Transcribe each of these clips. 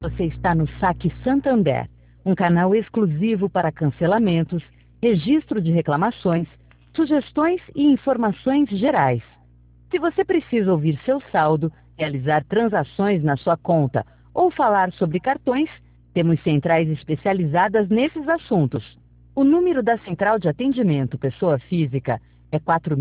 Você está no Saque Santander, um canal exclusivo para cancelamentos, registro de reclamações, sugestões e informações gerais. Se você precisa ouvir seu saldo, realizar transações na sua conta ou falar sobre cartões, temos centrais especializadas nesses assuntos. O número da Central de Atendimento Pessoa Física é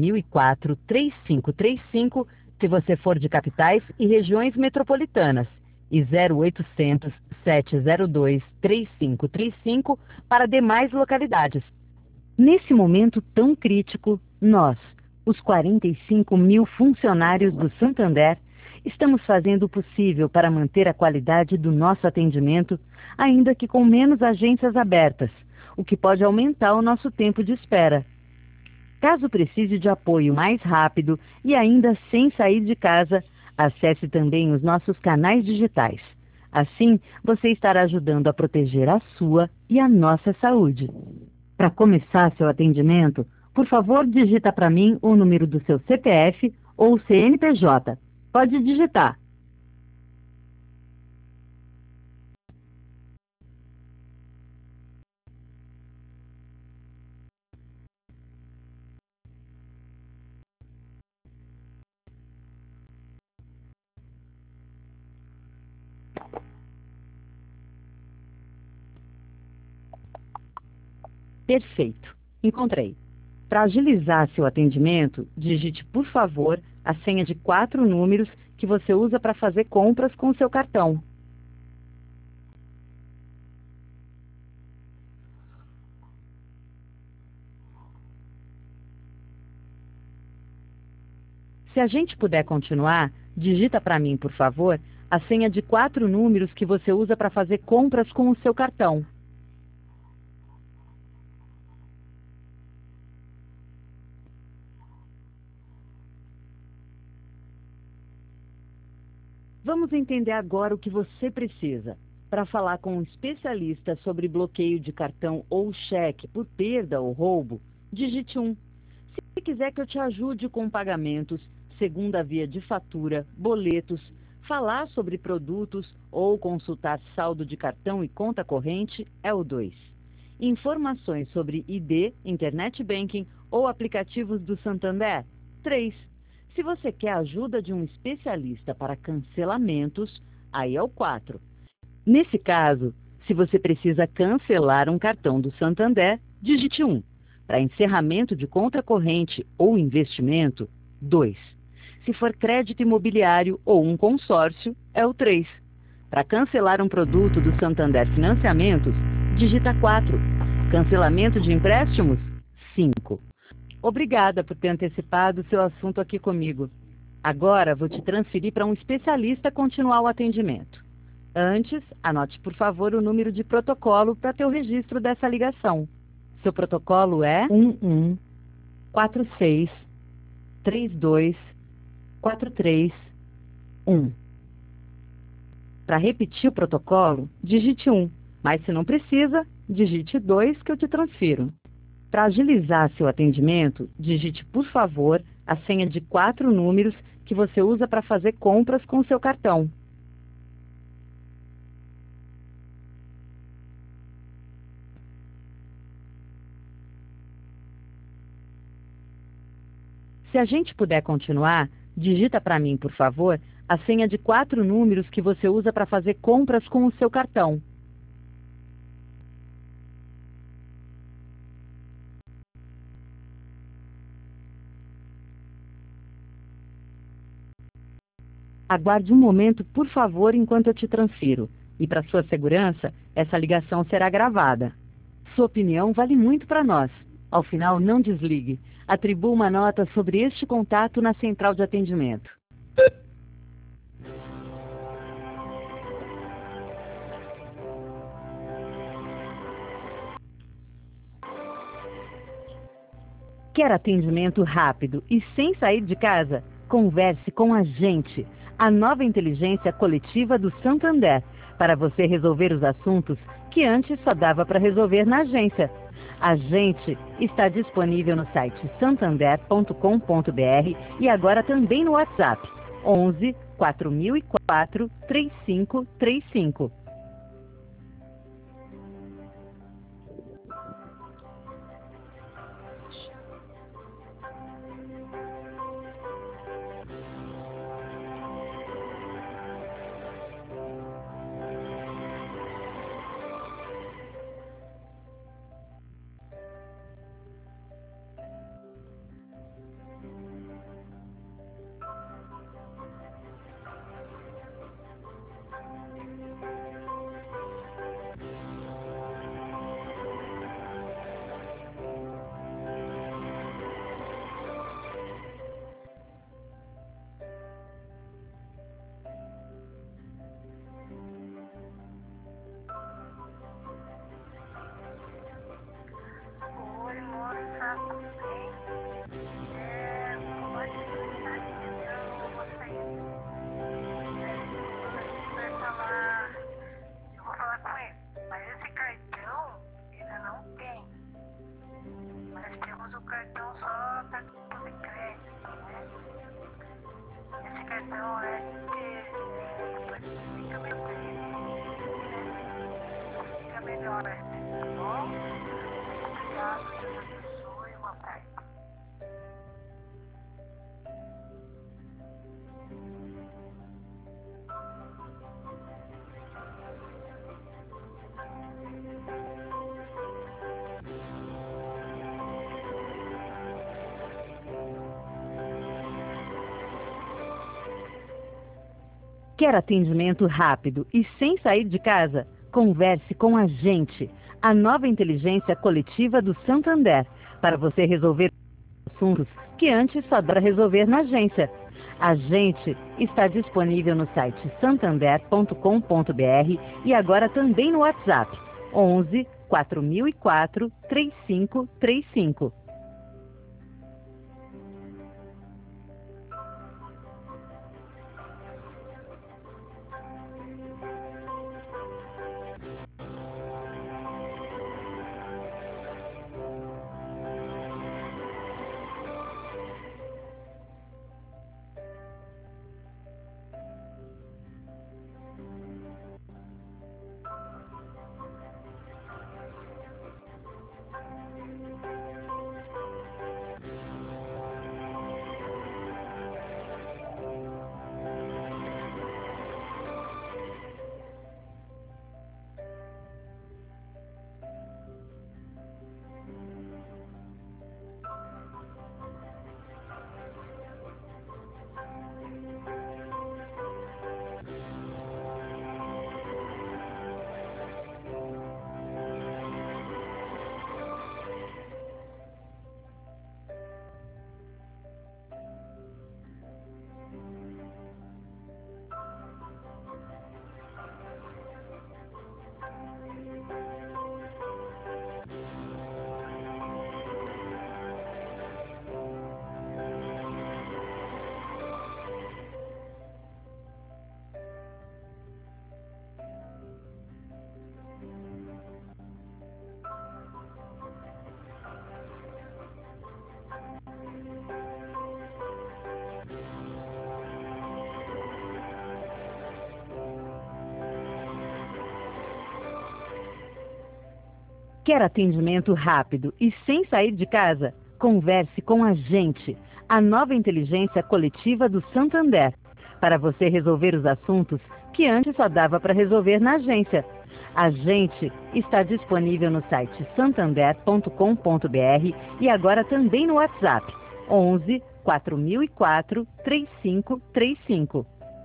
4004-3535 se você for de capitais e regiões metropolitanas e 0800 702 3535 para demais localidades. Nesse momento tão crítico, nós, os 45 mil funcionários do Santander, estamos fazendo o possível para manter a qualidade do nosso atendimento, ainda que com menos agências abertas, o que pode aumentar o nosso tempo de espera. Caso precise de apoio mais rápido e ainda sem sair de casa, acesse também os nossos canais digitais. Assim, você estará ajudando a proteger a sua e a nossa saúde. Para começar seu atendimento, por favor, digita para mim o número do seu CPF ou CNPJ. Pode digitar. Perfeito. Encontrei. Para agilizar seu atendimento, digite, por favor, a senha de 4 números que você usa para fazer compras com o seu cartão. Se a gente puder continuar, digita para mim, por favor, a senha de 4 números que você usa para fazer compras com o seu cartão. Vamos entender agora o que você precisa. Para falar com um especialista sobre bloqueio de cartão ou cheque por perda ou roubo, digite 1. Se quiser que eu te ajude com pagamentos, segunda via de fatura, boletos, falar sobre produtos ou consultar saldo de cartão e conta corrente, é o 2. Informações sobre ID, Internet Banking ou aplicativos do Santander, 3. Se você quer a ajuda de um especialista para cancelamentos, aí é o 4. Nesse caso, se você precisa cancelar um cartão do Santander, digite 1. Para encerramento de conta corrente ou investimento, 2. Se for crédito imobiliário ou um consórcio, é o 3. Para cancelar um produto do Santander Financiamentos, digita 4. Cancelamento de empréstimos, 5. Obrigada por ter antecipado o seu assunto aqui comigo. Agora vou te transferir para um especialista continuar o atendimento. Antes, anote por favor o número de protocolo para ter o registro dessa ligação. Seu protocolo é 114632431. Para repetir o protocolo, digite 1, mas se não precisa, digite 2 que eu te transfiro. Para agilizar seu atendimento, digite, por favor, a senha de 4 números que você usa para fazer compras com o seu cartão. Se a gente puder continuar, digita para mim, por favor, a senha de 4 números que você usa para fazer compras com o seu cartão. Aguarde um momento, por favor, enquanto eu te transfiro. E para sua segurança, essa ligação será gravada. Sua opinião vale muito para nós. Ao final, não desligue. Atribua uma nota sobre este contato na central de atendimento. Quer atendimento rápido e sem sair de casa? Converse com a gente, a nova inteligência coletiva do Santander, para você resolver os assuntos que antes só dava para resolver na agência. A gente está disponível no site santander.com.br e agora também no WhatsApp 11 4004 3535. Quer atendimento rápido e sem sair de casa? Converse com a gente, a nova inteligência coletiva do Santander, para você resolver assuntos que antes só dava para resolver na agência. A gente está disponível no site santander.com.br e agora também no WhatsApp 11 4004 3535. Quer atendimento rápido e sem sair de casa? Converse com a gente, a nova inteligência coletiva do Santander, para você resolver os assuntos que antes só dava para resolver na agência. A gente está disponível no site santander.com.br e agora também no WhatsApp 11 4004 3535.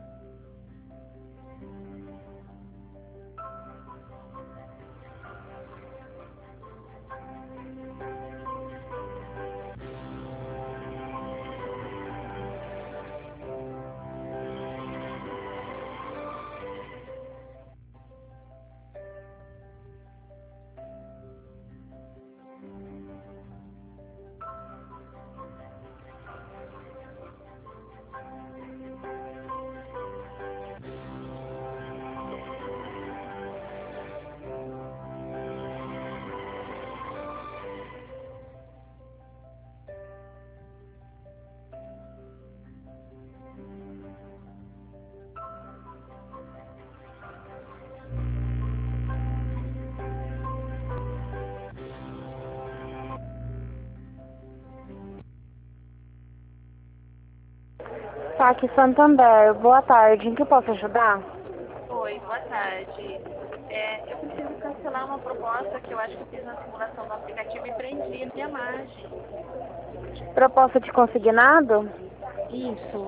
Saque Santander, boa tarde. Em que eu posso ajudar? Oi, boa tarde. Eu preciso cancelar uma proposta que eu acho que fiz na simulação do aplicativo e preenchi a minha margem. Proposta de consignado? Isso.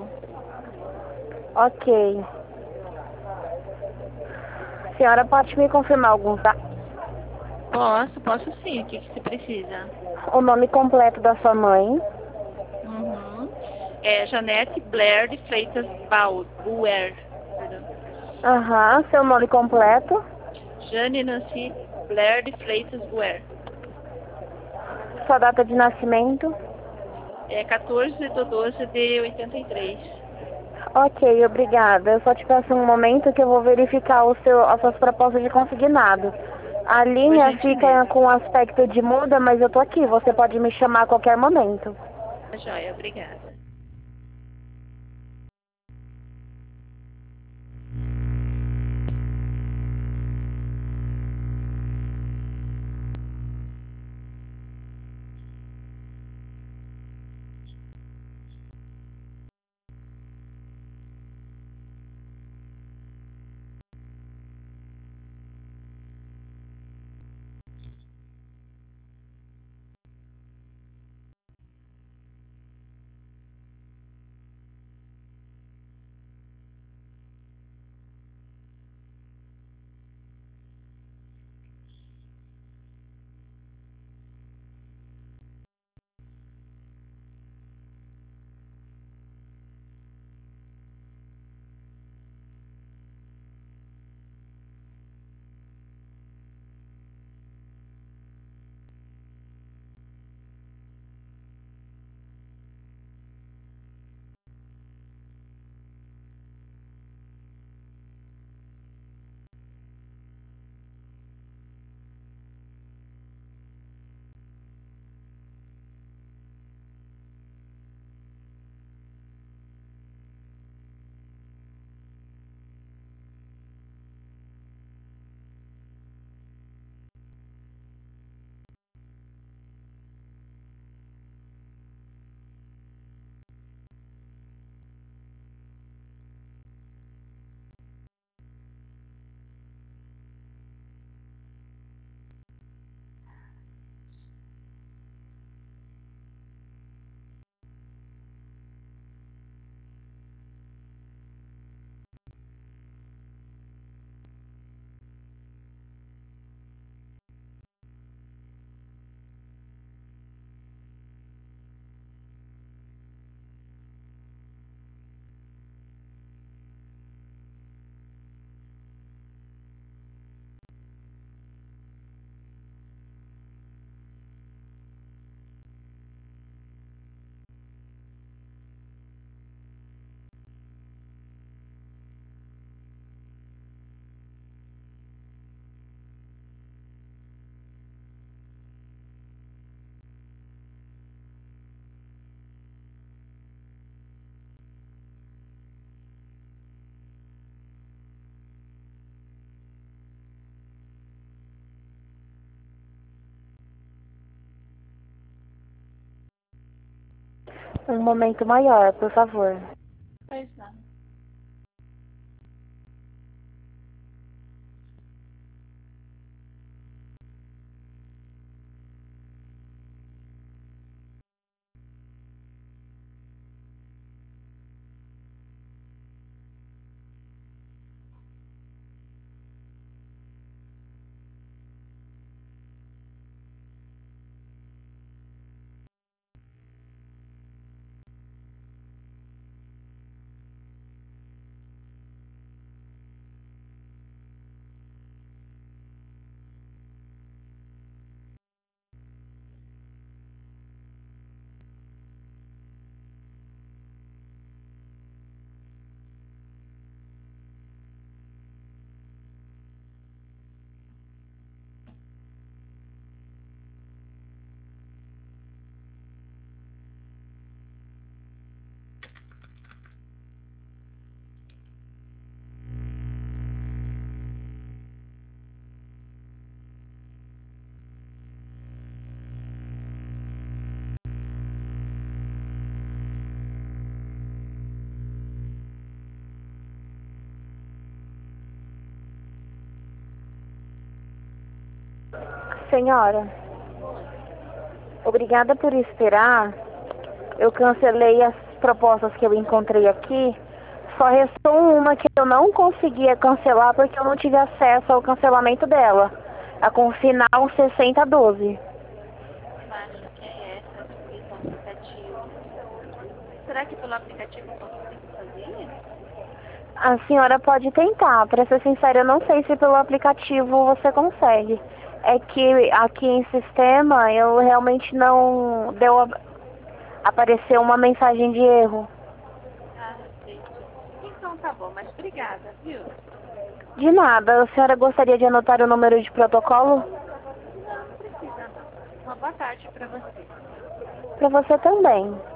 Ok. Senhora, pode me confirmar alguns dados? Posso sim. O que você precisa? O nome completo da sua mãe? Uhum. É Janete Blair de Freitas Bauer. Aham, seu nome completo? Jane Nancy Blair de Freitas Bauer. Sua data de nascimento? É 14/12/83. Ok, obrigada. Eu só te peço um momento que eu vou verificar as suas propostas de consignado. A linha fica com aspecto de muda, mas eu tô aqui. Você pode me chamar a qualquer momento. Joia, obrigada. Um momento maior, por favor. Pois não. Senhora, obrigada por esperar. Eu cancelei as propostas que eu encontrei aqui. Só restou uma que eu não conseguia cancelar porque eu não tive acesso ao cancelamento dela. A com final 6012. Eu acho que é essa descrição do aplicativo. Será que pelo aplicativo eu consigo fazer isso? A senhora pode tentar. Para ser sincera, eu não sei se pelo aplicativo você consegue. É que aqui em sistema eu realmente não apareceu uma mensagem de erro. Ah, entendi. Então tá bom, mas obrigada, viu? De nada. A senhora gostaria de anotar o número de protocolo? Não precisa não. Uma boa tarde para você. Para você também.